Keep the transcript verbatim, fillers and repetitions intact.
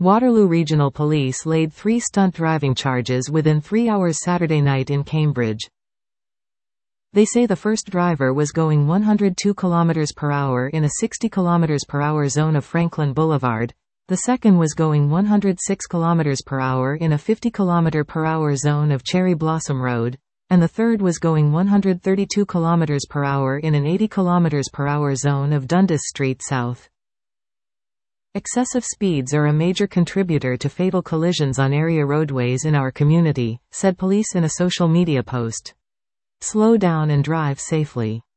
Waterloo Regional Police laid three stunt driving charges within three hours Saturday night in Cambridge. They say the first driver was going one hundred two kilometers per hour in a sixty kilometers per hour zone of Franklin Boulevard. The second was going one hundred six kilometers per hour in a fifty kilometer per hour zone of Cherry Blossom Road, and the third was going one hundred thirty-two kilometers per hour in an eighty kilometers per hour zone of Dundas Street South. Excessive speeds are a major contributor to fatal collisions on area roadways in our community, said police in a social media post. Slow down and drive safely.